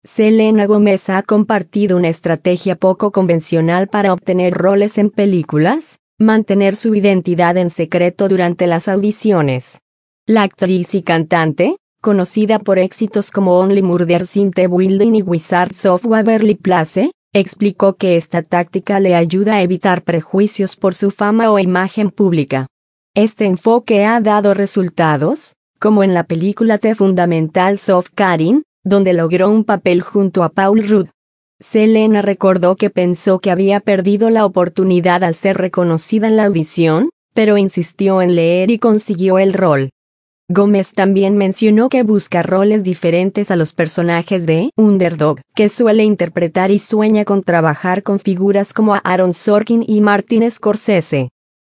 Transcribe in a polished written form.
Selena Gomez ha compartido una estrategia poco convencional para obtener roles en películas: mantener su identidad en secreto durante las audiciones. La actriz y cantante, conocida por éxitos como Only Murders in the Building y Wizards of Waverly Place, explicó que esta táctica le ayuda a evitar prejuicios por su fama o imagen pública. Este enfoque ha dado resultados, como en la película The Fundamentals of Caring, donde logró un papel junto a Paul Rudd. Selena recordó que pensó que había perdido la oportunidad al ser reconocida en la audición, pero insistió en leer y consiguió el rol. Gomez también mencionó que busca roles diferentes a los personajes de underdog que suele interpretar y sueña con trabajar con figuras como Aaron Sorkin y Martin Scorsese.